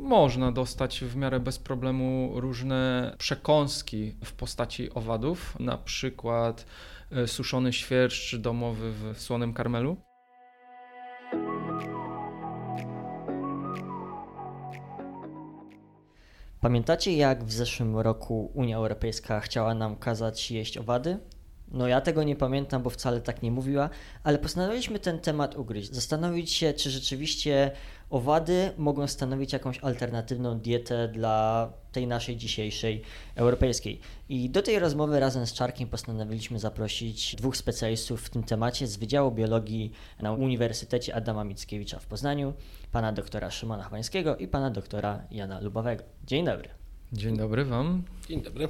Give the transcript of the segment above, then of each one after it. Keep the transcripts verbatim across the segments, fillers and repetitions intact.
można dostać w miarę bez problemu różne przekąski w postaci owadów, na przykład suszony świerszcz domowy w słonym karmelu. Pamiętacie, jak w zeszłym roku Unia Europejska chciała nam kazać jeść owady? No ja tego nie pamiętam, bo wcale tak nie mówiła, ale postanowiliśmy ten temat ugryźć, zastanowić się, czy rzeczywiście owady mogą stanowić jakąś alternatywną dietę dla tej naszej dzisiejszej europejskiej. I do tej rozmowy razem z Czarkiem postanowiliśmy zaprosić dwóch specjalistów w tym temacie z Wydziału Biologii na Uniwersytecie Adama Mickiewicza w Poznaniu, pana doktora Szymona Chwańskiego i pana doktora Jana Lubawego. Dzień dobry. Dzień dobry wam. Dzień dobry.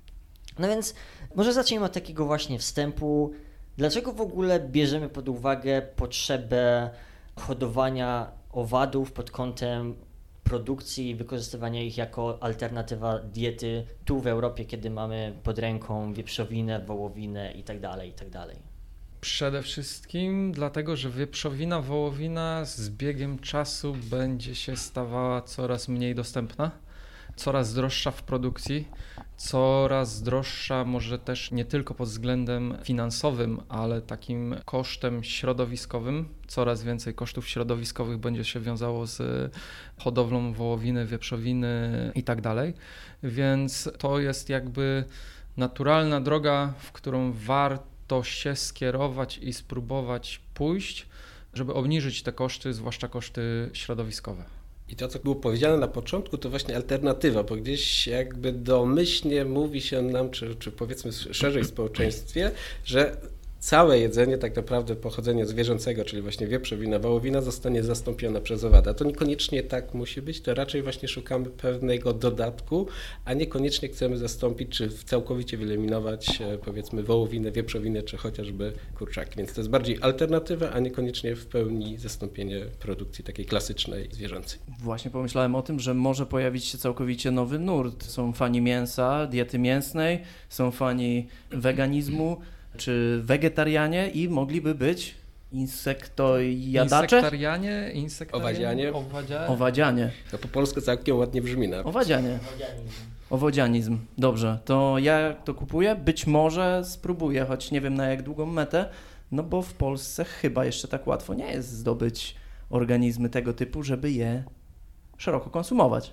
No więc może zacznijmy od takiego właśnie wstępu. Dlaczego w ogóle bierzemy pod uwagę potrzebę hodowania owadów pod kątem produkcji i wykorzystywania ich jako alternatywa diety tu w Europie, kiedy mamy pod ręką wieprzowinę, wołowinę itd., itd.? Przede wszystkim dlatego, że wieprzowina, wołowina z biegiem czasu będzie się stawała coraz mniej dostępna, coraz droższa w produkcji, coraz droższa może też nie tylko pod względem finansowym, ale takim kosztem środowiskowym. Coraz więcej kosztów środowiskowych będzie się wiązało z hodowlą wołowiny, wieprzowiny i tak dalej. Więc to jest jakby naturalna droga, w którą warto się skierować i spróbować pójść, żeby obniżyć te koszty, zwłaszcza koszty środowiskowe. I to, co było powiedziane na początku, to właśnie alternatywa, bo gdzieś jakby domyślnie mówi się nam, czy, czy powiedzmy szerzej w społeczeństwie, że całe jedzenie tak naprawdę pochodzenia zwierzęcego, czyli właśnie wieprzowina, wołowina zostanie zastąpiona przez owady. A to niekoniecznie tak musi być, to raczej właśnie szukamy pewnego dodatku, a niekoniecznie chcemy zastąpić, czy całkowicie wyeliminować powiedzmy wołowinę, wieprzowinę, czy chociażby kurczaki. Więc to jest bardziej alternatywa, a niekoniecznie w pełni zastąpienie produkcji takiej klasycznej zwierzęcej. Właśnie pomyślałem o tym, że może pojawić się całkowicie nowy nurt. Są fani mięsa, diety mięsnej, są fani weganizmu, czy wegetarianie i mogliby być insektojadacze? Insektarianie, insektarianie, Owadzianie. owadzianie. Owadzianie. To po polsku całkiem ładnie brzmi. Na Owadzianie. Owodzianizm. Dobrze, to ja to kupuję, być może spróbuję, choć nie wiem na jak długą metę, no bo w Polsce chyba jeszcze tak łatwo nie jest zdobyć organizmy tego typu, żeby je szeroko konsumować.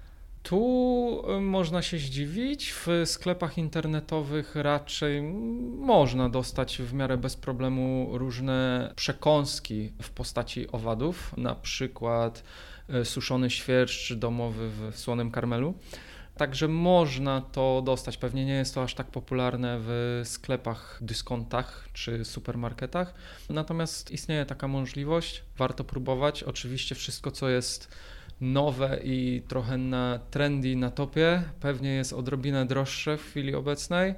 Tu można się zdziwić, w sklepach internetowych raczej można dostać w miarę bez problemu różne przekąski w postaci owadów, na przykład suszony świerszcz domowy w słonym karmelu. Także można to dostać, pewnie nie jest to aż tak popularne w sklepach, dyskontach czy supermarketach, natomiast istnieje taka możliwość, warto próbować. Oczywiście wszystko, co jest nowe i trochę na trendy, na topie, pewnie jest odrobinę droższe w chwili obecnej,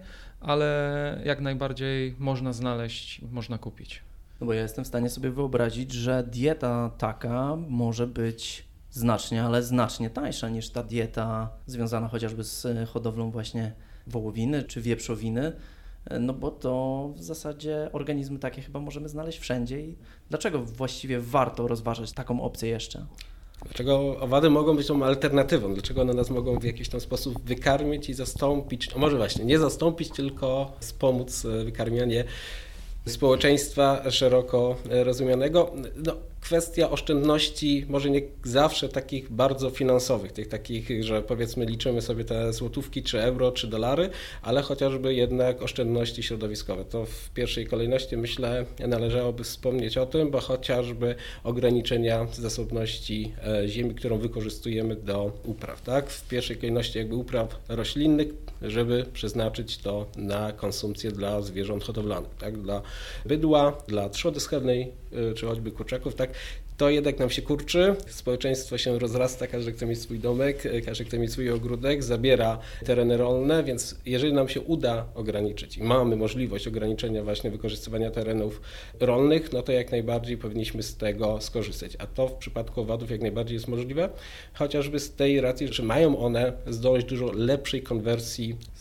ale jak najbardziej można znaleźć, można kupić. No bo ja jestem w stanie sobie wyobrazić, że dieta taka może być znacznie, ale znacznie tańsza niż ta dieta związana chociażby z hodowlą właśnie wołowiny czy wieprzowiny, no bo to w zasadzie organizmy takie chyba możemy znaleźć wszędzie i dlaczego właściwie warto rozważać taką opcję jeszcze? Dlaczego owady mogą być tą alternatywą? Dlaczego one nas mogą w jakiś tam sposób wykarmić i zastąpić, no może właśnie nie zastąpić, tylko wspomóc wykarmianie społeczeństwa szeroko rozumianego? No, kwestia oszczędności może nie zawsze takich bardzo finansowych, tych takich, że powiedzmy liczymy sobie te złotówki, czy euro, czy dolary, ale chociażby jednak oszczędności środowiskowe. To w pierwszej kolejności myślę należałoby wspomnieć o tym, bo chociażby ograniczenia zasobności ziemi, którą wykorzystujemy do upraw, tak? W pierwszej kolejności jakby upraw roślinnych, żeby przeznaczyć to na konsumpcję dla zwierząt hodowlanych, tak? Dla bydła, dla trzody schlewnej, czy choćby kurczaków, tak? To jednak nam się kurczy, społeczeństwo się rozrasta, każdy chce mieć swój domek, każdy chce mieć swój ogródek, zabiera tereny rolne, więc jeżeli nam się uda ograniczyć i mamy możliwość ograniczenia właśnie wykorzystywania terenów rolnych, no to jak najbardziej powinniśmy z tego skorzystać. A to w przypadku owadów jak najbardziej jest możliwe, chociażby z tej racji, że mają one zdolność dużo lepszej konwersji z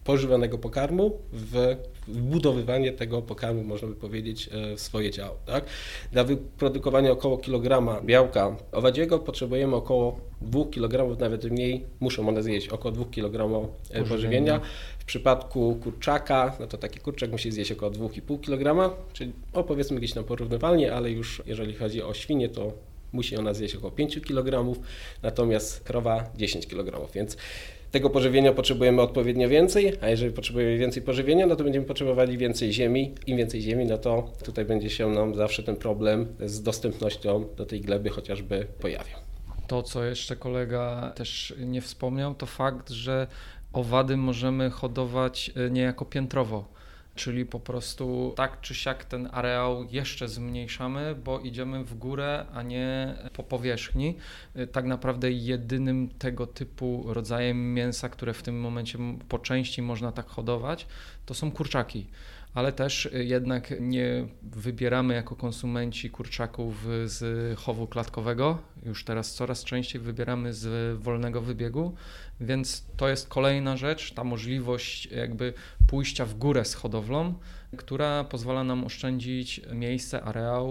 pożywanego pokarmu w wbudowywanie tego pokarmu, można by powiedzieć, w swoje ciało. Tak? Dla wyprodukowania około kilograma białka owadziego potrzebujemy około dwóch kilogramów, nawet mniej, muszą one zjeść około dwóch kilogramów pożywienia. W przypadku kurczaka, no to taki kurczak musi zjeść około dwa i pół kilograma, czyli o, powiedzmy gdzieś tam porównywalnie, ale już jeżeli chodzi o świnię, to musi ona zjeść około pięć kilogramów, natomiast krowa dziesięć kilogramów, więc tego pożywienia potrzebujemy odpowiednio więcej, a jeżeli potrzebujemy więcej pożywienia, no to będziemy potrzebowali więcej ziemi. Im więcej ziemi, no to tutaj będzie się nam zawsze ten problem z dostępnością do tej gleby chociażby pojawiał. To, co jeszcze kolega też nie wspomniał, to fakt, że owady możemy hodować niejako piętrowo. Czyli po prostu tak czy siak ten areał jeszcze zmniejszamy, bo idziemy w górę, a nie po powierzchni. Tak naprawdę jedynym tego typu rodzajem mięsa, które w tym momencie po części można tak hodować, to są kurczaki. Ale też jednak nie wybieramy jako konsumenci kurczaków z chowu klatkowego. Już teraz coraz częściej wybieramy z wolnego wybiegu, więc to jest kolejna rzecz, ta możliwość jakby pójścia w górę z hodowlą, która pozwala nam oszczędzić miejsce, areał.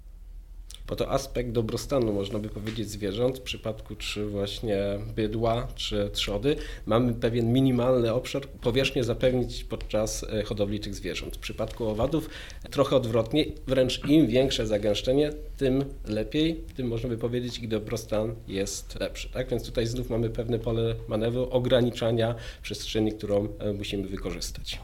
Bo to aspekt dobrostanu, można by powiedzieć, zwierząt, w przypadku czy właśnie bydła, czy trzody, mamy pewien minimalny obszar, powierzchnię zapewnić podczas hodowli tych zwierząt. W przypadku owadów trochę odwrotnie, wręcz im większe zagęszczenie, tym lepiej, tym można by powiedzieć, ich dobrostan jest lepszy. Tak? Więc tutaj znów mamy pewne pole manewru, ograniczania przestrzeni, którą musimy wykorzystać.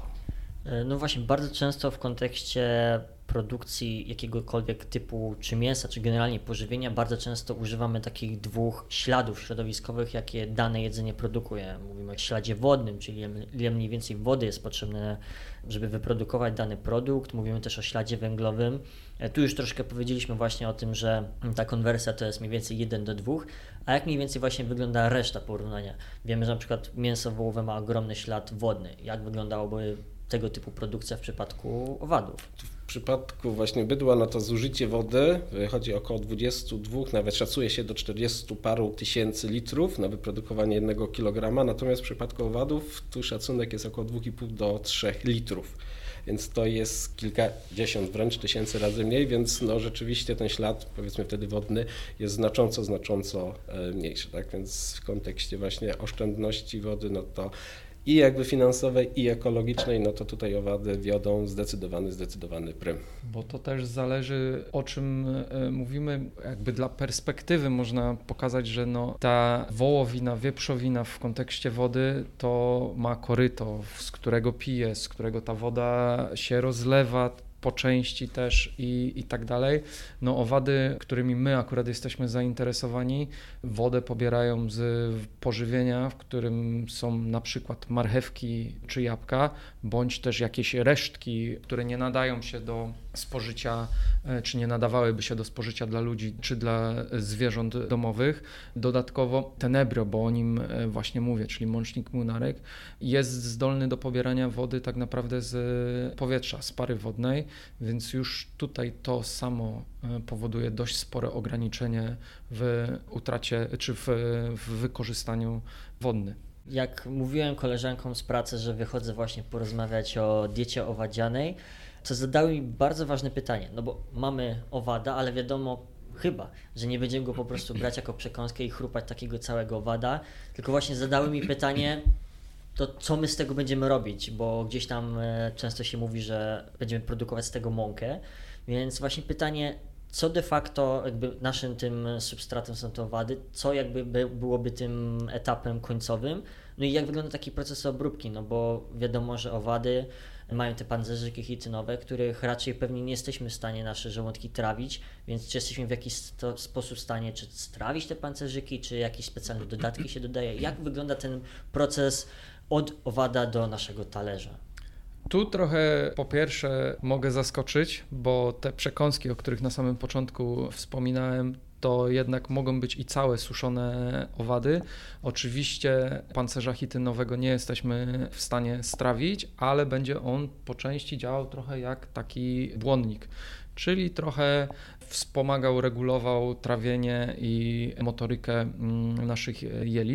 No właśnie, bardzo często w kontekście produkcji jakiegokolwiek typu czy mięsa, czy generalnie pożywienia, bardzo często używamy takich dwóch śladów środowiskowych, jakie dane jedzenie produkuje. Mówimy o śladzie wodnym, czyli ile mniej więcej wody jest potrzebne, żeby wyprodukować dany produkt. Mówimy też o śladzie węglowym. Tu już troszkę powiedzieliśmy właśnie o tym, że ta konwersja to jest mniej więcej jeden do dwóch, a jak mniej więcej właśnie wygląda reszta porównania? Wiemy, że na przykład mięso wołowe ma ogromny ślad wodny. Jak wyglądałoby tego typu produkcja w przypadku owadów? W przypadku właśnie bydła, no to zużycie wody wychodzi około dwadzieścia dwa, nawet szacuje się do czterdziestu paru tysięcy litrów na wyprodukowanie jednego kilograma, natomiast w przypadku owadów tu szacunek jest około dwa i pół do trzech litrów. Więc to jest kilkadziesiąt wręcz tysięcy razy mniej, więc no rzeczywiście ten ślad, powiedzmy wtedy wodny, jest znacząco, znacząco mniejszy. Tak? Więc w kontekście właśnie oszczędności wody, no to i jakby finansowej, i ekologicznej, no to tutaj owady wiodą zdecydowany, zdecydowany prym. Bo to też zależy, o czym mówimy, jakby dla perspektywy można pokazać, że no ta wołowina, wieprzowina w kontekście wody to ma koryto, z którego pije, z którego ta woda się rozlewa, po części też i, i tak dalej. No owady, którymi my akurat jesteśmy zainteresowani, wodę pobierają z pożywienia, w którym są na przykład marchewki czy jabłka, bądź też jakieś resztki, które nie nadają się do spożycia, czy nie nadawałyby się do spożycia dla ludzi, czy dla zwierząt domowych. Dodatkowo tenebrio, bo o nim właśnie mówię, czyli mącznik młynarek, jest zdolny do pobierania wody tak naprawdę z powietrza, z pary wodnej, więc już tutaj to samo powoduje dość spore ograniczenie w utracie, czy w, w wykorzystaniu wodnym. Jak mówiłem koleżankom z pracy, że wychodzę właśnie porozmawiać o diecie owadzianej, to zadały mi bardzo ważne pytanie, no bo mamy owada, ale wiadomo chyba, że nie będziemy go po prostu brać jako przekąskę i chrupać takiego całego owada, tylko właśnie zadały mi pytanie, to co my z tego będziemy robić, bo gdzieś tam często się mówi, że będziemy produkować z tego mąkę, więc właśnie pytanie, co de facto jakby naszym tym substratem są te owady, co jakby by, byłoby tym etapem końcowym, no i jak wygląda taki proces obróbki, no bo wiadomo, że owady mają te pancerzyki chitynowe, których raczej pewnie nie jesteśmy w stanie nasze żołądki trawić, więc czy jesteśmy w jakiś sto, sposób w stanie czy strawić te pancerzyki, czy jakieś specjalne dodatki się dodaje, jak wygląda ten proces od owada do naszego talerza? Tu trochę po pierwsze mogę zaskoczyć, bo te przekąski, o których na samym początku wspominałem, to jednak mogą być i całe suszone owady. Oczywiście pancerza chitynowego nie jesteśmy w stanie strawić, ale będzie on po części działał trochę jak taki błonnik, czyli trochę wspomagał, regulował trawienie i motorykę naszych jelit.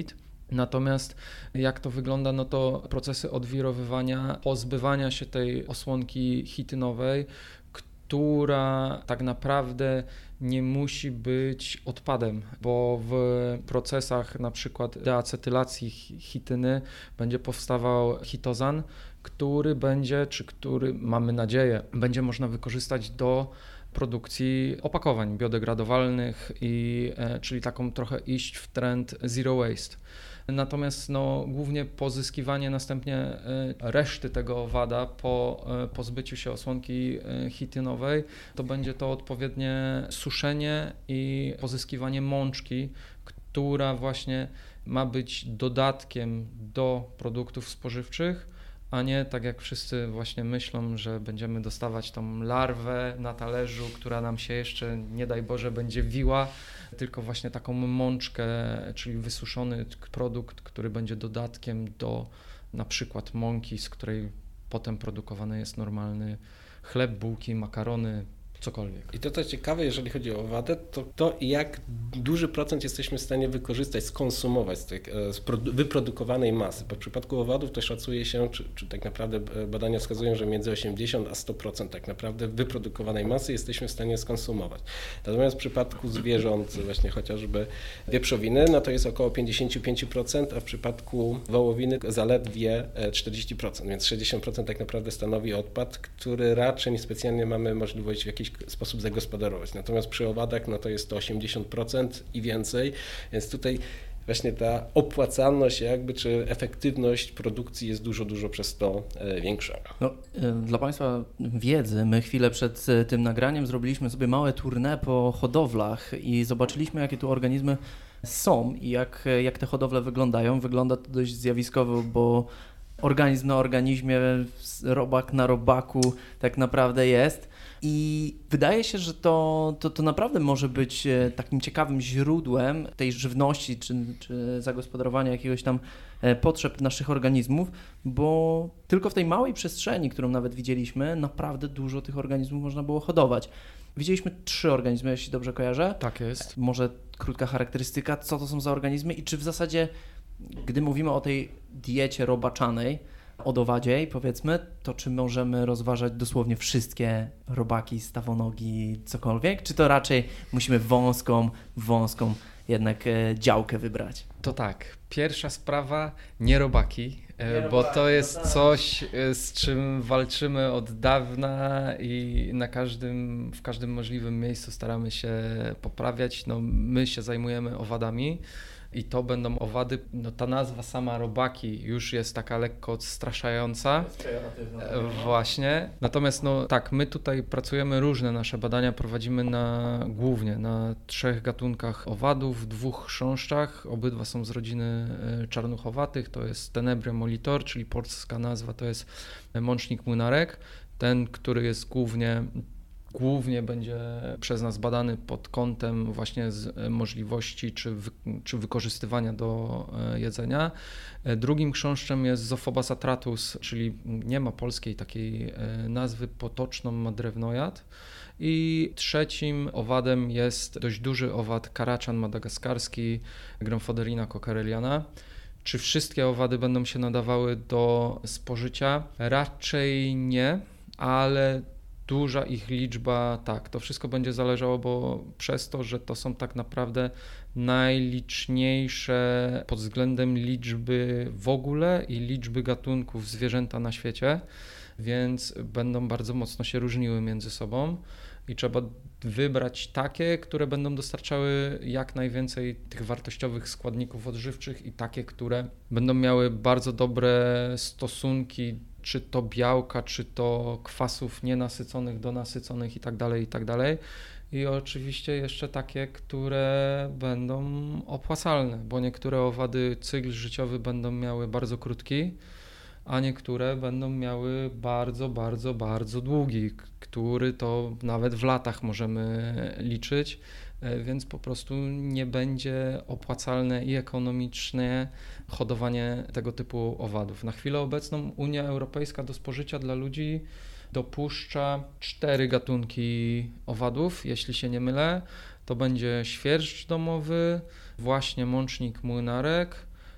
Natomiast jak to wygląda, no to procesy odwirowywania, pozbywania się tej osłonki chitynowej, która tak naprawdę nie musi być odpadem, bo w procesach na przykład deacetylacji chityny będzie powstawał chitozan, który będzie, czy który mamy nadzieję, będzie można wykorzystać do produkcji opakowań biodegradowalnych, i, czyli taką trochę iść w trend zero waste. Natomiast no, głównie pozyskiwanie następnie reszty tego owada po pozbyciu się osłonki chitynowej, to będzie to odpowiednie suszenie i pozyskiwanie mączki, która właśnie ma być dodatkiem do produktów spożywczych, a nie tak jak wszyscy właśnie myślą, że będziemy dostawać tą larwę na talerzu, która nam się jeszcze, nie daj Boże, będzie wiła, tylko właśnie taką mączkę, czyli wysuszony produkt, który będzie dodatkiem do na przykład mąki, z której potem produkowany jest normalny chleb, bułki, makarony, cokolwiek. I to co ciekawe, jeżeli chodzi o owadę, to to jak duży procent jesteśmy w stanie wykorzystać, skonsumować z tej z wyprodukowanej masy. Bo w przypadku owadów to szacuje się, czy, czy tak naprawdę badania wskazują, że między osiemdziesiąt a sto procent tak naprawdę wyprodukowanej masy jesteśmy w stanie skonsumować. Natomiast w przypadku zwierząt, właśnie chociażby wieprzowiny, no to jest około pięćdziesiąt pięć procent, a w przypadku wołowiny zaledwie czterdzieści procent, więc sześćdziesiąt procent tak naprawdę stanowi odpad, który raczej niespecjalnie mamy możliwość w jakiś sposób zagospodarować. Natomiast przy owadach no to jest to osiemdziesiąt procent i więcej, więc tutaj właśnie ta opłacalność jakby, czy efektywność produkcji jest dużo, dużo przez to większa. No, dla Państwa wiedzy, my chwilę przed tym nagraniem zrobiliśmy sobie małe tournée po hodowlach i zobaczyliśmy, jakie tu organizmy są i jak, jak te hodowle wyglądają. Wygląda to dość zjawiskowo, bo organizm na organizmie, robak na robaku tak naprawdę jest. I wydaje się, że to, to, to naprawdę może być takim ciekawym źródłem tej żywności czy, czy zagospodarowania jakiegoś tam potrzeb naszych organizmów, bo tylko w tej małej przestrzeni, którą nawet widzieliśmy, naprawdę dużo tych organizmów można było hodować. Widzieliśmy trzy organizmy, jeśli dobrze kojarzę. Tak jest. Może krótka charakterystyka, co to są za organizmy i czy w zasadzie, gdy mówimy o tej diecie robaczanej, odowadziej powiedzmy, to czy możemy rozważać dosłownie wszystkie robaki, stawonogi, cokolwiek, czy to raczej musimy wąską, wąską jednak działkę wybrać? To tak, pierwsza sprawa, nie robaki, nie bo robaki, to jest no tak. coś, z czym walczymy od dawna i na każdym, w każdym możliwym miejscu staramy się poprawiać. No, my się zajmujemy owadami. I to będą owady, no ta nazwa sama robaki już jest taka lekko odstraszająca. Właśnie. Natomiast no tak, my tutaj pracujemy różne nasze badania, prowadzimy na głównie na trzech gatunkach owadów, dwóch chrząszczach, obydwa są z rodziny czarnuchowatych, to jest Tenebria molitor, czyli polska nazwa to jest mącznik młynarek, ten, który jest głównie Głównie będzie przez nas badany pod kątem właśnie z możliwości czy, wy, czy wykorzystywania do jedzenia. Drugim chrząszczem jest Zophobas atratus, czyli nie ma polskiej takiej nazwy, potoczną ma drewnojad. I trzecim owadem jest dość duży owad karaczan madagaskarski, Gronfoderina coquereliana. Czy wszystkie owady będą się nadawały do spożycia? Raczej nie, ale duża ich liczba, tak, to wszystko będzie zależało, bo przez to, że to są tak naprawdę najliczniejsze pod względem liczby w ogóle i liczby gatunków zwierzęta na świecie, więc będą bardzo mocno się różniły między sobą i trzeba wybrać takie, które będą dostarczały jak najwięcej tych wartościowych składników odżywczych i takie, które będą miały bardzo dobre stosunki, czy to białka, czy to kwasów nienasyconych do nasyconych i tak dalej, i tak dalej. I oczywiście jeszcze takie, które będą opłacalne, bo niektóre owady cykl życiowy będą miały bardzo krótki, a niektóre będą miały bardzo, bardzo, bardzo długi, który to nawet w latach możemy liczyć, więc po prostu nie będzie opłacalne i ekonomicznie hodowanie tego typu owadów. Na chwilę obecną Unia Europejska do spożycia dla ludzi dopuszcza cztery gatunki owadów, jeśli się nie mylę. To będzie świerszcz domowy, właśnie mącznik młynarek,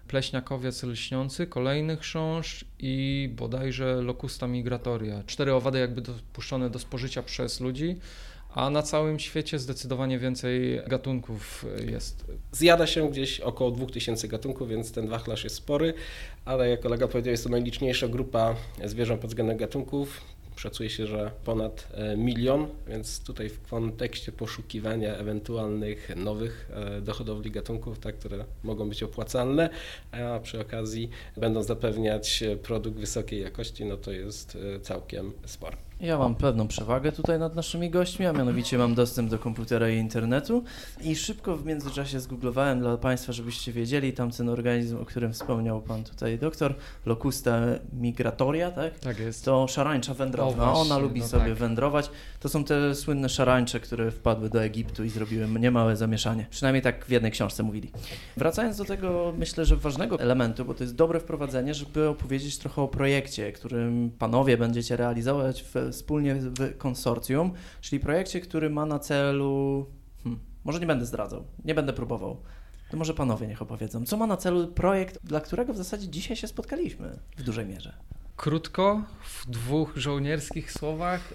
pleśniakowiec lśniący, kolejny chrząszcz i bodajże Locusta migratoria. Cztery owady jakby dopuszczone do spożycia przez ludzi, a na całym świecie zdecydowanie więcej gatunków jest. Zjada się gdzieś około dwóch tysięcy gatunków, więc ten wachlarz jest spory, ale jak kolega powiedział, jest to najliczniejsza grupa zwierząt pod względem gatunków. Szacuje się, że ponad milion, więc tutaj w kontekście poszukiwania ewentualnych nowych do hodowli gatunków, tak, które mogą być opłacalne, a przy okazji będą zapewniać produkt wysokiej jakości, no to jest całkiem sporo. Ja mam pewną przewagę tutaj nad naszymi gośćmi, a mianowicie mam dostęp do komputera i internetu i szybko w międzyczasie zgooglowałem dla Państwa, żebyście wiedzieli, tamten organizm, o którym wspomniał Pan tutaj doktor, Locusta migratoria, tak? Tak jest. To szarańcza wędrowna, O, właśnie, ona lubi no sobie tak. wędrować. To są te słynne szarańcze, które wpadły do Egiptu i zrobiły niemałe zamieszanie. Przynajmniej tak w jednej książce mówili. Wracając do tego, myślę, że ważnego elementu, bo to jest dobre wprowadzenie, żeby opowiedzieć trochę o projekcie, którym Panowie będziecie realizować w wspólnie w konsorcjum, czyli projekcie, który ma na celu, hmm, może nie będę zdradzał, nie będę próbował, to może Panowie niech opowiedzą, co ma na celu projekt, dla którego w zasadzie dzisiaj się spotkaliśmy w dużej mierze. Krótko, w dwóch żołnierskich słowach,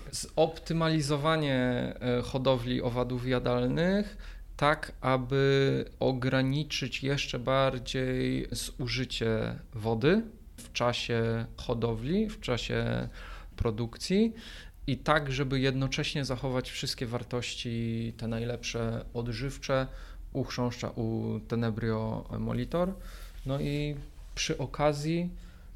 zoptymalizowanie hodowli owadów jadalnych, tak aby ograniczyć jeszcze bardziej zużycie wody w czasie hodowli, w czasie produkcji i tak, żeby jednocześnie zachować wszystkie wartości, te najlepsze odżywcze u chrząszcza, u Tenebrio molitor. No i przy okazji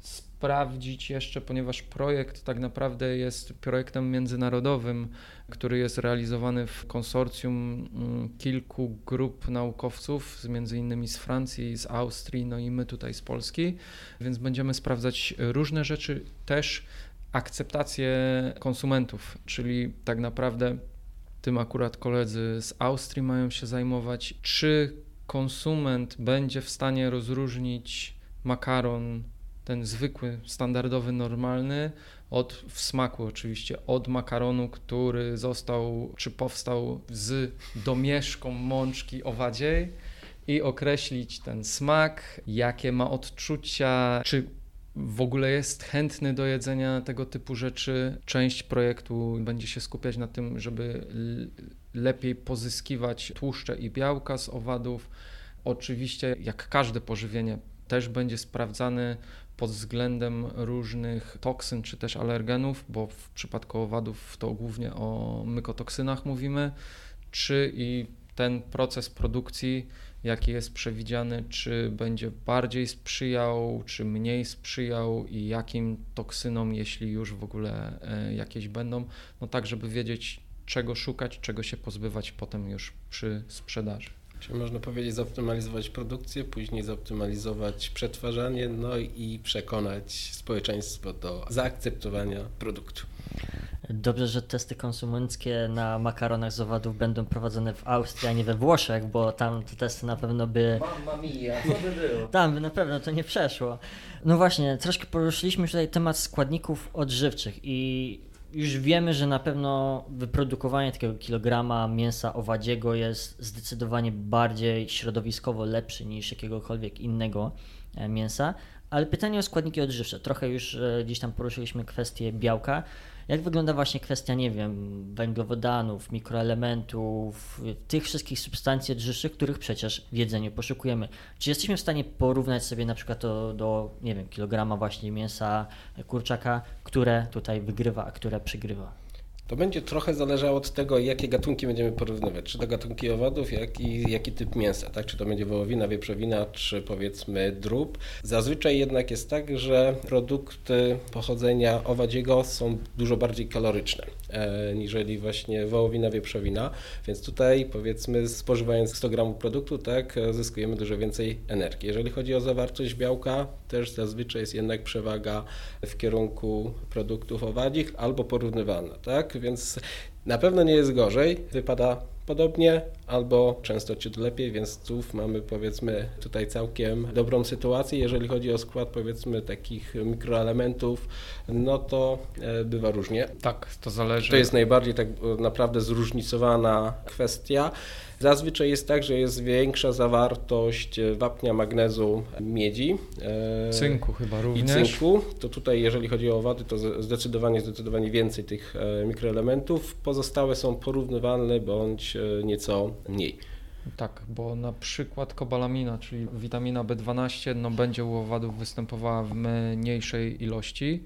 sprawdzić jeszcze, ponieważ projekt tak naprawdę jest projektem międzynarodowym, który jest realizowany w konsorcjum kilku grup naukowców, między innymi z Francji, z Austrii, no i my tutaj z Polski, więc będziemy sprawdzać różne rzeczy, też akceptację konsumentów, czyli tak naprawdę tym akurat koledzy z Austrii mają się zajmować, czy konsument będzie w stanie rozróżnić makaron, ten zwykły, standardowy, normalny, od w smaku oczywiście, od makaronu, który został, czy powstał z domieszką mączki owadziej i określić ten smak, jakie ma odczucia, czy w ogóle jest chętny do jedzenia tego typu rzeczy. Część projektu będzie się skupiać na tym, żeby lepiej pozyskiwać tłuszcze i białka z owadów. Oczywiście, jak każde pożywienie, też będzie sprawdzany pod względem różnych toksyn czy też alergenów, bo w przypadku owadów to głównie o mykotoksynach mówimy, czy i ten proces produkcji, jaki jest przewidziany, czy będzie bardziej sprzyjał, czy mniej sprzyjał i jakim toksynom, jeśli już w ogóle jakieś będą, no tak, żeby wiedzieć, czego szukać, czego się pozbywać potem już przy sprzedaży. Czyli można powiedzieć zoptymalizować produkcję, później zoptymalizować przetwarzanie, no i przekonać społeczeństwo do zaakceptowania produktu. Dobrze, że testy konsumenckie na makaronach z owadów będą prowadzone w Austrii, a nie we Włoszech, bo tam te testy na pewno by... Mamma mia, co by było? Tam by na pewno to nie przeszło. No właśnie, troszkę poruszyliśmy tutaj temat składników odżywczych i już wiemy, że na pewno wyprodukowanie takiego kilograma mięsa owadziego jest zdecydowanie bardziej środowiskowo lepszy niż jakiegokolwiek innego mięsa, ale pytanie o składniki odżywcze. Trochę już gdzieś tam poruszyliśmy kwestię białka. Jak wygląda właśnie kwestia, nie wiem, węglowodanów, mikroelementów, tych wszystkich substancji odżywczych, których przecież w jedzeniu poszukujemy? Czy jesteśmy w stanie porównać sobie na przykład to do, nie wiem, kilograma właśnie mięsa kurczaka, które tutaj wygrywa, a które przegrywa? To będzie trochę zależało od tego, jakie gatunki będziemy porównywać, czy to gatunki owadów, jak i jaki typ mięsa, tak? Czy to będzie wołowina, wieprzowina, czy powiedzmy drób. Zazwyczaj jednak jest tak, że produkty pochodzenia owadziego są dużo bardziej kaloryczne, e, niżeli właśnie wołowina, wieprzowina, więc tutaj powiedzmy spożywając sto gramów produktu, tak, zyskujemy dużo więcej energii. Jeżeli chodzi o zawartość białka, też zazwyczaj jest jednak przewaga w kierunku produktów owadzich albo porównywalna, tak? Więc Na pewno nie jest gorzej, wypada podobnie albo często ciut lepiej, więc tu mamy powiedzmy tutaj całkiem dobrą sytuację. Jeżeli chodzi o skład powiedzmy takich mikroelementów, no to bywa różnie. Tak, to zależy. To jest najbardziej tak naprawdę zróżnicowana kwestia. Zazwyczaj jest tak, że jest większa zawartość wapnia, magnezu, miedzi. Cynku chyba również. I cynku. To tutaj jeżeli chodzi o owady, to zdecydowanie, zdecydowanie więcej tych mikroelementów. Pozostałe są porównywalne bądź nieco mniej. Tak, bo na przykład kobalamina, czyli witamina B dwanaście, no będzie u owadów występowała w mniejszej ilości,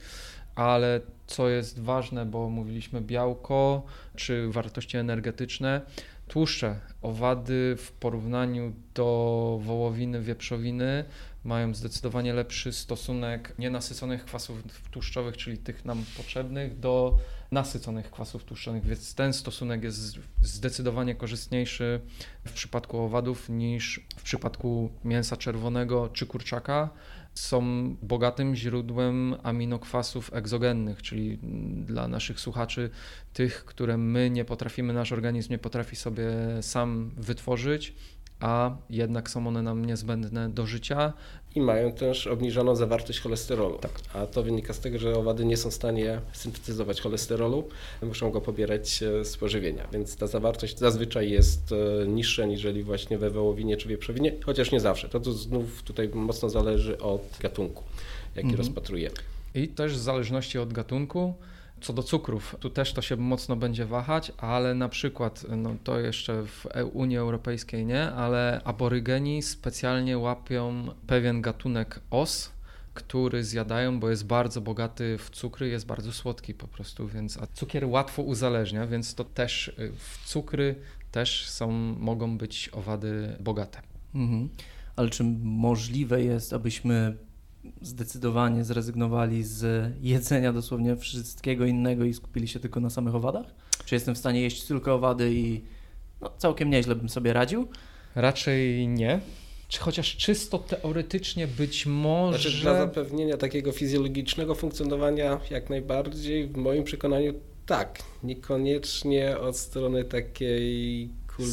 ale co jest ważne, bo mówiliśmy białko czy wartości energetyczne, tłuszcze. Owady w porównaniu do wołowiny, wieprzowiny mają zdecydowanie lepszy stosunek nienasyconych kwasów tłuszczowych, czyli tych nam potrzebnych, do nasyconych kwasów tłuszczowych, więc ten stosunek jest zdecydowanie korzystniejszy w przypadku owadów niż w przypadku mięsa czerwonego czy kurczaka. Są bogatym źródłem aminokwasów egzogennych, czyli dla naszych słuchaczy tych, które my nie potrafimy, nasz organizm nie potrafi sobie sam wytworzyć, a jednak są one nam niezbędne do życia. I mają też obniżoną zawartość cholesterolu. Tak. A to wynika z tego, że owady nie są w stanie syntetyzować cholesterolu, muszą go pobierać z pożywienia, więc ta zawartość zazwyczaj jest niższa niżeli właśnie we wołowinie czy wieprzowinie, chociaż nie zawsze. To, to znów tutaj mocno zależy od gatunku, jaki mhm. rozpatrujemy. I też w zależności od gatunku. Co do cukrów, tu też to się mocno będzie wahać, ale na przykład, no to jeszcze w Unii Europejskiej nie, ale aborygeni specjalnie łapią pewien gatunek os, który zjadają, bo jest bardzo bogaty w cukry, jest bardzo słodki po prostu, więc a cukier łatwo uzależnia, więc to też w cukry też są, mogą być owady bogate. Mhm. Ale czy możliwe jest, abyśmy zdecydowanie zrezygnowali z jedzenia dosłownie wszystkiego innego i skupili się tylko na samych owadach? Czy jestem w stanie jeść tylko owady i no, całkiem nieźle bym sobie radził? Raczej nie. Czy chociaż czysto teoretycznie być może... Znaczy, dla zapewnienia takiego fizjologicznego funkcjonowania jak najbardziej, w moim przekonaniu tak. Niekoniecznie od strony takiej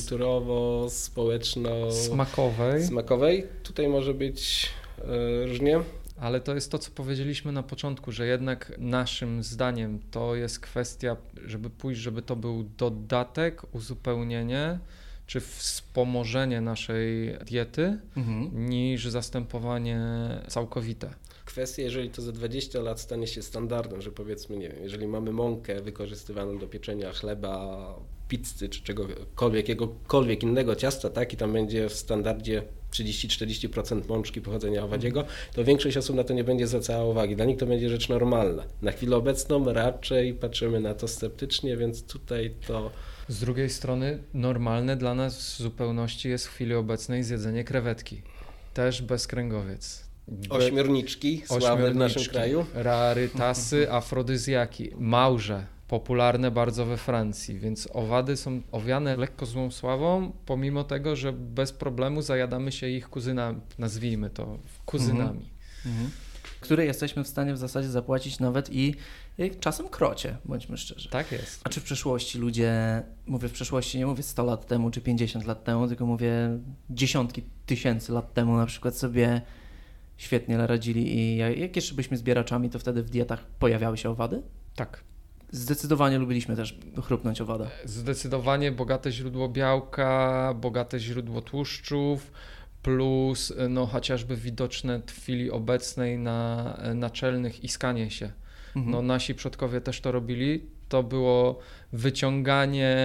kulturowo-społeczno... Smakowej. Smakowej. Tutaj może być yy, różnie. Ale to jest to, co powiedzieliśmy na początku, że jednak naszym zdaniem to jest kwestia, żeby pójść, żeby to był dodatek, uzupełnienie czy wspomożenie naszej diety, mhm. niż zastępowanie całkowite. Kwestia, jeżeli to za dwadzieścia lat stanie się standardem, że powiedzmy, nie wiem, jeżeli mamy mąkę wykorzystywaną do pieczenia chleba, pizzy czy czegokolwiek, jakiegokolwiek innego ciasta, tak, i tam będzie w standardzie trzydzieści do czterdziestu procent mączki pochodzenia owadziego, to większość osób na to nie będzie zwracała uwagi. Dla nich to będzie rzecz normalna. Na chwilę obecną raczej patrzymy na to sceptycznie, więc tutaj to... Z drugiej strony normalne dla nas w zupełności jest w chwili obecnej zjedzenie krewetki. Też bezkręgowiec. Ośmiorniczki, sławne w naszym kraju. Rarytasy, afrodyzjaki, małże, popularne bardzo we Francji, więc owady są owiane lekko złą sławą, pomimo tego, że bez problemu zajadamy się ich kuzynami, nazwijmy to kuzynami. Mhm. Które jesteśmy w stanie w zasadzie zapłacić nawet i czasem krocie, bądźmy szczerzy. Tak jest. A czy w przeszłości ludzie, mówię w przeszłości, nie mówię sto lat temu czy pięćdziesiąt lat temu, tylko mówię dziesiątki tysięcy lat temu na przykład sobie świetnie radzili i jak jeszcze byliśmy zbieraczami, to wtedy w dietach pojawiały się owady? Tak. Zdecydowanie lubiliśmy też chrupnąć owada. Zdecydowanie bogate źródło białka, bogate źródło tłuszczów, plus no, chociażby widoczne w chwili obecnej na naczelnych iskanie się. Mhm. No, nasi przodkowie też to robili. To było wyciąganie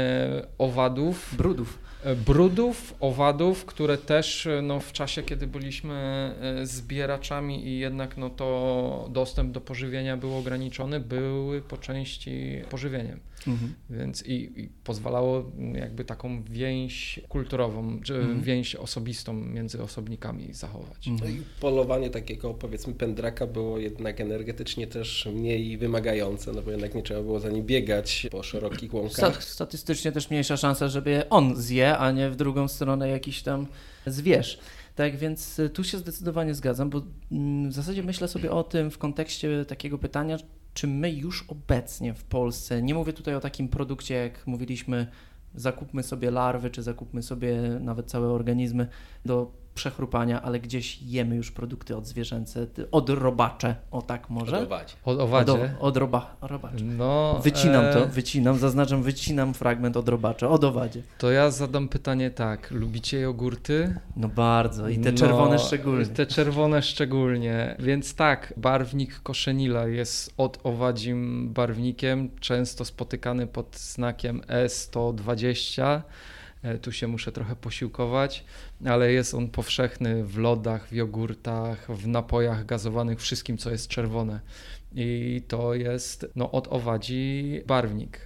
owadów. Brudów. Brudów, owadów, które też no, w czasie, kiedy byliśmy zbieraczami i jednak no, to dostęp do pożywienia był ograniczony, były po części pożywieniem. Mhm. Więc i, i pozwalało jakby taką więź kulturową, czy mhm. więź osobistą między osobnikami zachować. Mhm. No i polowanie takiego powiedzmy pędraka było jednak energetycznie też mniej wymagające, no bo jednak nie trzeba było za nim biegać po szerokich łąkach. Statystycznie też mniejsza szansa, żeby on zje, a nie w drugą stronę jakiś tam zwierz. Tak więc tu się zdecydowanie zgadzam, bo w zasadzie myślę sobie o tym w kontekście takiego pytania, czy my już obecnie w Polsce, nie mówię tutaj o takim produkcie, jak mówiliśmy, zakupmy sobie larwy, czy zakupmy sobie nawet całe organizmy do przechrupania, ale gdzieś jemy już produkty odzwierzęce, odrobacze, o tak może? Odowacie. Od owadzie? Od, od roba, robacze. No, Wycinam e... to, wycinam, zaznaczam, wycinam fragment od robacze, od owadzie. To ja zadam pytanie tak, lubicie jogurty? No bardzo i te czerwone no, szczególnie. Te czerwone szczególnie, więc tak, barwnik koszenila jest odowadzim barwnikiem, często spotykany pod znakiem E sto dwadzieścia. Tu się muszę trochę posiłkować, ale jest on powszechny w lodach, w jogurtach, w napojach gazowanych, wszystkim, co jest czerwone. I to jest no, od owadzi barwnik.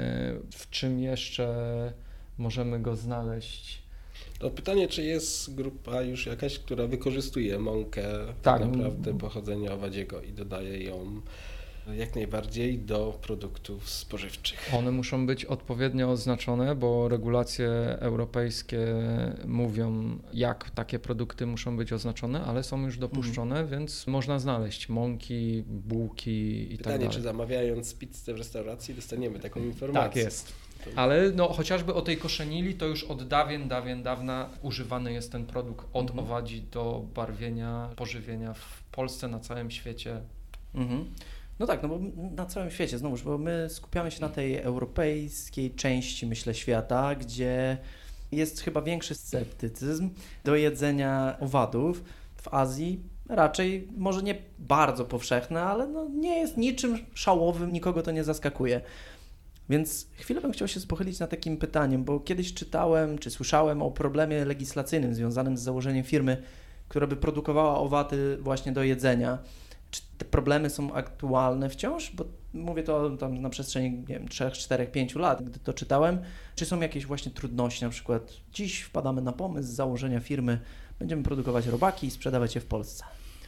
W czym jeszcze możemy go znaleźć? To pytanie, czy jest grupa już jakaś, która wykorzystuje mąkę tak, tak naprawdę pochodzenia owadziego i dodaje ją jak najbardziej do produktów spożywczych. One muszą być odpowiednio oznaczone, bo regulacje europejskie mówią, jak takie produkty muszą być oznaczone, ale są już dopuszczone, mm. więc można znaleźć mąki, bułki i Pytanie, tak dalej. czy zamawiając pizzę w restauracji dostaniemy taką informację. Tak jest. Ale no, chociażby o tej koszenili to już od dawien, dawien dawna używany jest ten produkt od mm. owadzi do barwienia, pożywienia w Polsce, na całym świecie. Mhm. No tak, no bo na całym świecie, znowuż, bo my skupiamy się na tej europejskiej części, myślę, świata, gdzie jest chyba większy sceptycyzm do jedzenia owadów. W Azji raczej, może nie bardzo powszechne, ale no nie jest niczym szałowym, nikogo to nie zaskakuje. Więc chwilę bym chciał się pochylić nad takim pytaniem, bo kiedyś czytałem, czy słyszałem o problemie legislacyjnym związanym z założeniem firmy, która by produkowała owady właśnie do jedzenia. Czy te problemy są aktualne wciąż? Bo mówię to tam na przestrzeni, nie wiem, trzech, czterech, pięciu lat, gdy to czytałem. Czy są jakieś właśnie trudności, na przykład dziś wpadamy na pomysł założenia firmy, będziemy produkować robaki i sprzedawać je w Polsce.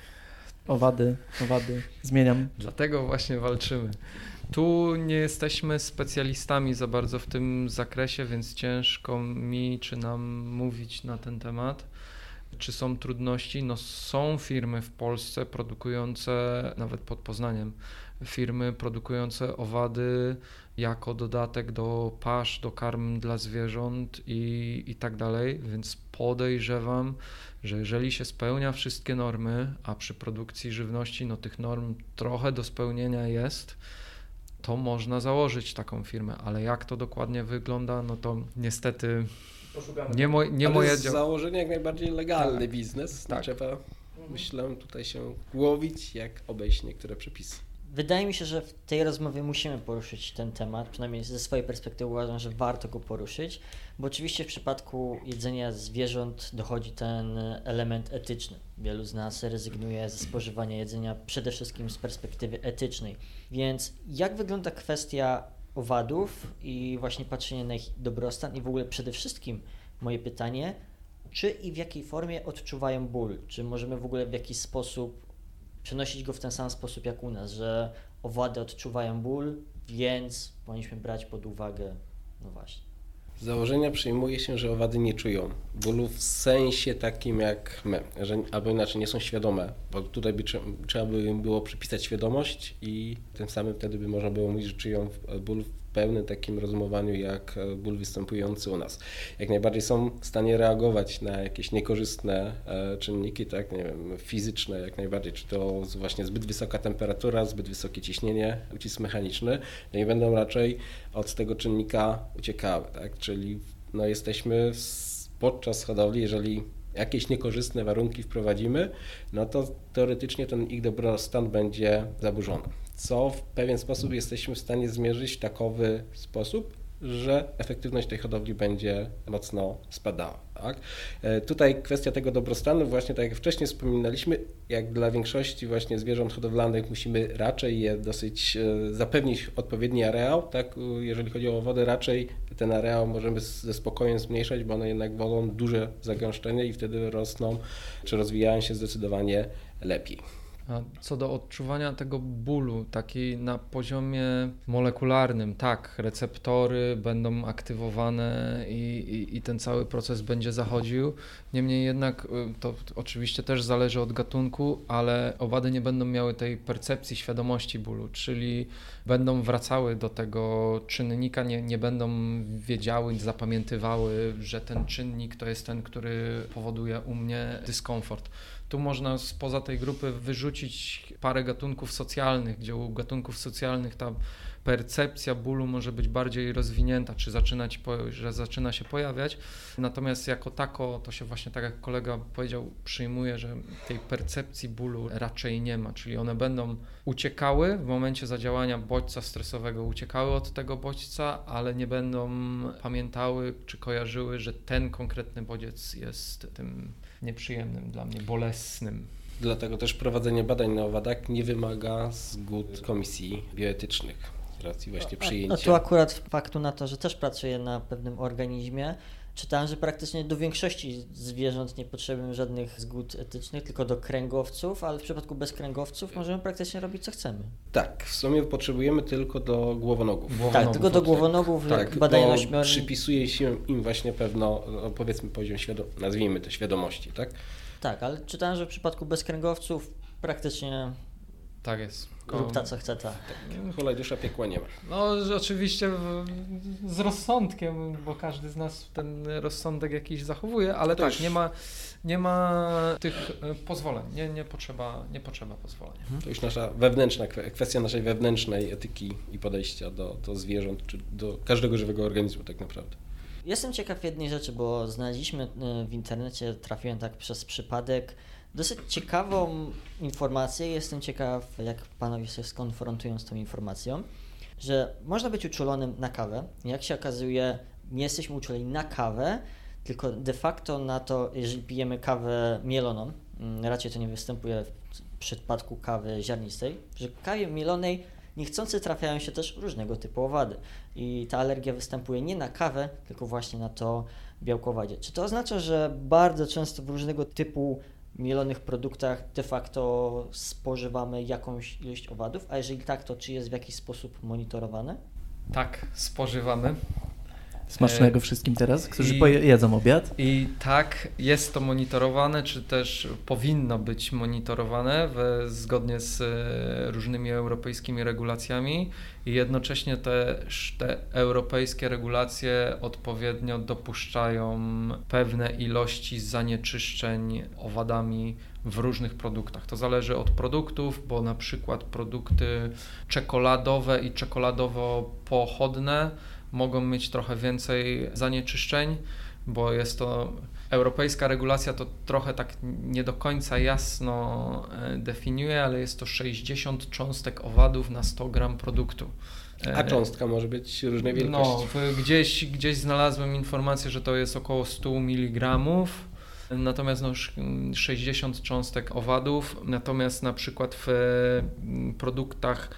Owady, owady, zmieniam. Dlatego właśnie walczymy. Tu nie jesteśmy specjalistami za bardzo w tym zakresie, więc ciężko mi czy nam mówić na ten temat. Czy są trudności? No są firmy w Polsce produkujące, nawet pod Poznaniem, firmy produkujące owady jako dodatek do pasz, do karm dla zwierząt i, i tak dalej, więc podejrzewam, że jeżeli się spełnia wszystkie normy, a przy produkcji żywności no tych norm trochę do spełnienia jest, to można założyć taką firmę, ale jak to dokładnie wygląda, no to niestety nie, mo, nie ale moje z dział... założenia jak najbardziej legalny tak. biznes. Tak. Trzeba, myślę, tutaj się głowić, jak obejść niektóre przepisy. Wydaje mi się, że w tej rozmowie musimy poruszyć ten temat, przynajmniej ze swojej perspektywy uważam, że warto go poruszyć, bo oczywiście w przypadku jedzenia zwierząt dochodzi ten element etyczny. Wielu z nas rezygnuje ze spożywania jedzenia przede wszystkim z perspektywy etycznej. Więc jak wygląda kwestia owadów i właśnie patrzenie na ich dobrostan i w ogóle przede wszystkim moje pytanie, czy i w jakiej formie odczuwają ból? Czy możemy w ogóle w jakiś sposób przenosić go w ten sam sposób jak u nas, że owady odczuwają ból, więc powinniśmy brać pod uwagę, no właśnie. Z założenia przyjmuje się, że owady nie czują bólu w sensie takim jak my, że, albo inaczej nie są świadome, bo tutaj by, trzeba by im było przypisać świadomość i tym samym wtedy by można było mówić, że czują ból w pełnym takim rozumowaniu jak ból występujący u nas. Jak najbardziej są w stanie reagować na jakieś niekorzystne czynniki, tak, nie wiem, fizyczne jak najbardziej, czy to właśnie zbyt wysoka temperatura, zbyt wysokie ciśnienie, ucisk mechaniczny, to nie będą raczej od tego czynnika uciekały, tak, czyli no jesteśmy podczas hodowli, jeżeli jakieś niekorzystne warunki wprowadzimy, no to teoretycznie ten ich dobrostan będzie zaburzony. Co w pewien sposób jesteśmy w stanie zmierzyć w takowy sposób, że efektywność tej hodowli będzie mocno spadała. Tak? Tutaj kwestia tego dobrostanu, właśnie tak jak wcześniej wspominaliśmy, jak dla większości właśnie zwierząt hodowlanych musimy raczej je dosyć zapewnić odpowiedni areał, tak? Jeżeli chodzi o wodę, raczej ten areał możemy ze spokojem zmniejszać, bo one jednak wolą duże zagęszczenie i wtedy rosną czy rozwijają się zdecydowanie lepiej. A co do odczuwania tego bólu, taki na poziomie molekularnym, tak, receptory będą aktywowane i, i, i ten cały proces będzie zachodził. Niemniej jednak to oczywiście też zależy od gatunku, ale owady nie będą miały tej percepcji, świadomości bólu, czyli będą wracały do tego czynnika, nie, nie będą wiedziały, zapamiętywały, że ten czynnik to jest ten, który powoduje u mnie dyskomfort. Tu można spoza tej grupy wyrzucić parę gatunków socjalnych, gdzie u gatunków socjalnych ta percepcja bólu może być bardziej rozwinięta, czy zaczynać, że zaczyna się pojawiać. Natomiast jako tako, to się właśnie tak jak kolega powiedział, przyjmuje, że tej percepcji bólu raczej nie ma, czyli one będą uciekały w momencie zadziałania bodźca stresowego, uciekały od tego bodźca, ale nie będą pamiętały czy kojarzyły, że ten konkretny bodziec jest tym nieprzyjemnym dla mnie, bolesnym. Dlatego też prowadzenie badań na owadach nie wymaga zgód komisji bioetycznych z racji właśnie przyjęcia. No tu akurat faktu na to, że też pracuję na pewnym organizmie, czytałem, że praktycznie do większości zwierząt nie potrzebujemy żadnych zgód etycznych, tylko do kręgowców, ale w przypadku bezkręgowców możemy praktycznie robić co chcemy. Tak, w sumie potrzebujemy tylko do głowonogów. głowonogów tak, tylko do głowonogów, tak, badania bo na przypisuje się im właśnie pewno, no powiedzmy poziom świadom- nazwijmy to świadomości, tak? Tak, ale czytałem, że w przypadku bezkręgowców praktycznie tak jest. Rób ta co chce ta. Hulajdziusza piekła nie ma. No że oczywiście w, z rozsądkiem, bo każdy z nas ten rozsądek jakiś zachowuje, ale to tak, już... nie ma nie ma tych pozwoleń, nie, nie, potrzeba, nie potrzeba pozwolenia. To już nasza wewnętrzna, kwestia naszej wewnętrznej etyki i podejścia do, do zwierząt, czy do każdego żywego organizmu tak naprawdę. Jestem ciekaw jednej rzeczy, bo znaleźliśmy w internecie, trafiłem tak przez przypadek, dosyć ciekawą informację. Jestem ciekaw, jak panowie się skonfrontują z tą informacją, że można być uczulonym na kawę. Jak się okazuje, nie jesteśmy uczuleni na kawę, tylko de facto na to, jeżeli pijemy kawę mieloną, raczej to nie występuje w przypadku kawy ziarnistej, że w kawie mielonej niechcący trafiają się też różnego typu owady i ta alergia występuje nie na kawę, tylko właśnie na to białko owadzie. Czy to oznacza, że bardzo często w różnego typu mielonych produktach de facto spożywamy jakąś ilość owadów, a jeżeli tak, to czy jest w jakiś sposób monitorowane? Tak, spożywamy. Smacznego wszystkim teraz, którzy I, jedzą obiad. I tak, jest to monitorowane, czy też powinno być monitorowane w, zgodnie z różnymi europejskimi regulacjami i jednocześnie też te europejskie regulacje odpowiednio dopuszczają pewne ilości zanieczyszczeń owadami w różnych produktach. To zależy od produktów, bo na przykład produkty czekoladowe i czekoladowo-pochodne mogą mieć trochę więcej zanieczyszczeń, bo jest to europejska regulacja, to trochę tak nie do końca jasno definiuje, ale jest to sześćdziesiąt cząstek owadów na sto gram produktu. A cząstka może być różnej wielkości? No, gdzieś, gdzieś znalazłem informację, że to jest około sto miligramów. Natomiast no, sześćdziesiąt cząstek owadów, natomiast na przykład w produktach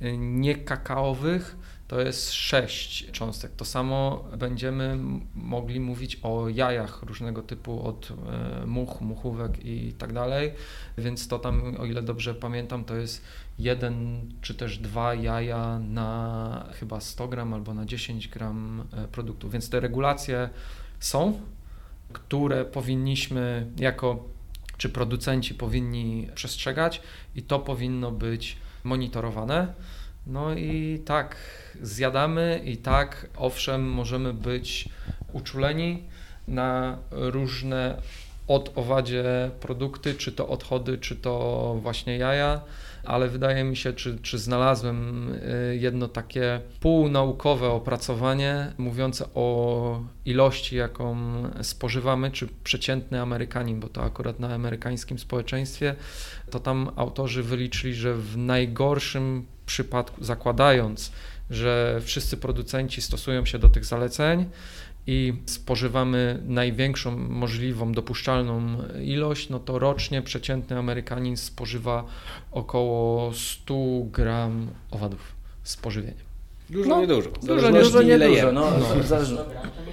niekakaowych to jest sześć cząstek. To samo będziemy mogli mówić o jajach różnego typu od much, muchówek i tak dalej, więc to tam, o ile dobrze pamiętam, to jest jeden czy też dwa jaja na chyba sto gram albo na dziesięć gram produktu, więc te regulacje są, które powinniśmy jako, czy producenci powinni przestrzegać i to powinno być monitorowane. No i tak, zjadamy i tak, owszem, możemy być uczuleni na różne od owadzie produkty, czy to odchody, czy to właśnie jaja, ale wydaje mi się, czy, czy znalazłem jedno takie półnaukowe opracowanie mówiące o ilości, jaką spożywamy, czy przeciętny Amerykanin, bo to akurat na amerykańskim społeczeństwie, to tam autorzy wyliczyli, że w najgorszym przypadku, zakładając, że wszyscy producenci stosują się do tych zaleceń i spożywamy największą możliwą dopuszczalną ilość, no to rocznie przeciętny Amerykanin spożywa około sto gram owadów z pożywieniem. Dużo, no, niedużo. Dużo, nie, dużo, nie dużo. No, no.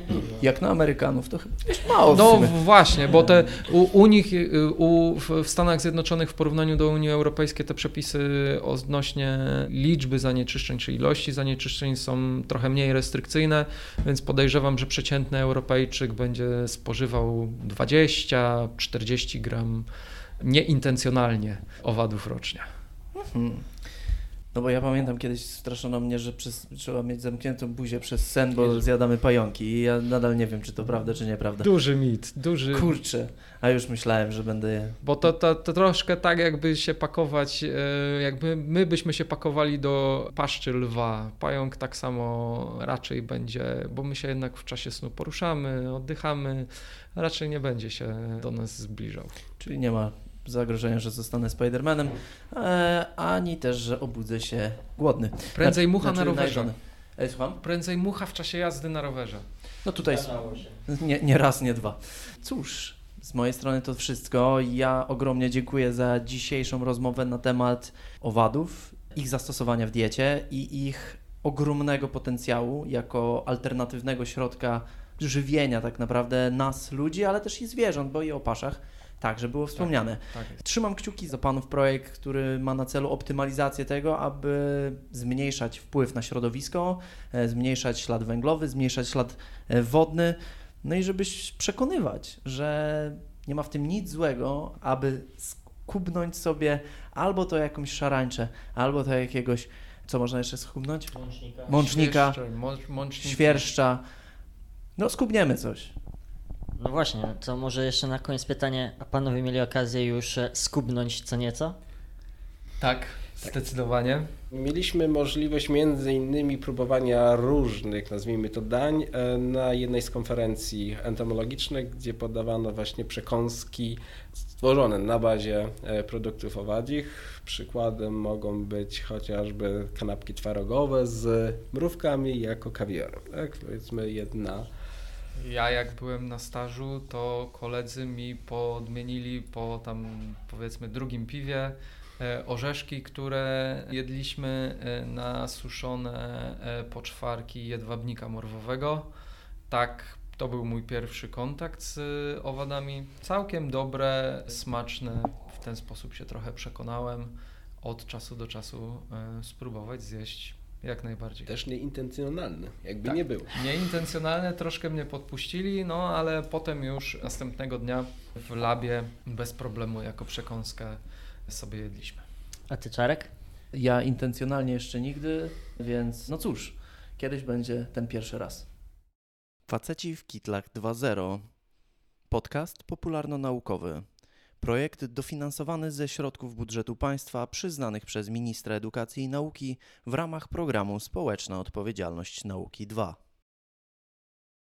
Jak na Amerykanów to chyba jest mało w No sumie. właśnie, bo te, u, u nich u, w Stanach Zjednoczonych w porównaniu do Unii Europejskiej te przepisy odnośnie liczby zanieczyszczeń czy ilości zanieczyszczeń są trochę mniej restrykcyjne, więc podejrzewam, że przeciętny Europejczyk będzie spożywał dwadzieścia czterdzieści gram nieintencjonalnie owadów rocznie. Hmm. No bo ja pamiętam kiedyś straszono mnie, że przez, trzeba mieć zamkniętą buzię przez sen, bo zjadamy pająki i ja nadal nie wiem, czy to prawda, czy nieprawda. Duży mit, duży... Kurczę, a już myślałem, że będę je... Bo to, to, to troszkę tak jakby się pakować, jakby my byśmy się pakowali do paszczy lwa. Pająk tak samo raczej będzie, bo my się jednak w czasie snu poruszamy, oddychamy, raczej nie będzie się do nas zbliżał. Czyli nie ma zagrożenia, że zostanę Spidermanem, e, ani też, że obudzę się głodny. Prędzej Znaczy- mucha na znaczy rowerze. najedzony. Ej, słucham? Prędzej mucha w czasie jazdy na rowerze. No tutaj nie, nie raz, nie dwa. Cóż, z mojej strony to wszystko. Ja ogromnie dziękuję za dzisiejszą rozmowę na temat owadów, ich zastosowania w diecie i ich ogromnego potencjału jako alternatywnego środka żywienia tak naprawdę nas, ludzi, ale też i zwierząt, bo i o paszach także było wspomniane. Tak, tak jest. Trzymam kciuki za panów projekt, który ma na celu optymalizację tego, aby zmniejszać wpływ na środowisko, e, zmniejszać ślad węglowy, zmniejszać ślad e, wodny, no i żeby przekonywać, że nie ma w tym nic złego, aby skubnąć sobie albo to jakąś szarańczę, albo to jakiegoś, co można jeszcze skubnąć? Mącznika. Mącznika, Świerszcze, mącz- mączniki. świerszcza. No skubniemy coś. No właśnie, to może jeszcze na koniec pytanie, a panowie mieli okazję już e, skubnąć co nieco? Tak, zdecydowanie. Mieliśmy możliwość między innymi próbowania różnych, nazwijmy to dań, e, na jednej z konferencji entomologicznych, gdzie podawano właśnie przekąski stworzone na bazie e, produktów owadzich. Przykładem mogą być chociażby kanapki twarogowe z mrówkami jako kawiorem. Tak, powiedzmy jedna. Ja jak byłem na stażu, to koledzy mi podmienili po tam powiedzmy drugim piwie e, orzeszki, które jedliśmy e, na suszone e, poczwarki jedwabnika morwowego. Tak, to był mój pierwszy kontakt z e, owadami. Całkiem dobre, smaczne. W ten sposób się trochę przekonałem. Od czasu do czasu e, spróbować zjeść. Jak najbardziej. Też nieintencjonalny, jakby Tak. nie było. Nieintencjonalne, troszkę mnie podpuścili, no ale potem już następnego dnia w labie bez problemu jako przekąskę sobie jedliśmy. A ty, Czarek? Ja intencjonalnie jeszcze nigdy, więc no cóż, kiedyś będzie ten pierwszy raz. Faceci w kitlach dwa zero. Podcast popularno-naukowy. Projekt dofinansowany ze środków budżetu państwa przyznanych przez ministra edukacji i nauki w ramach programu Społeczna Odpowiedzialność Nauki dwa.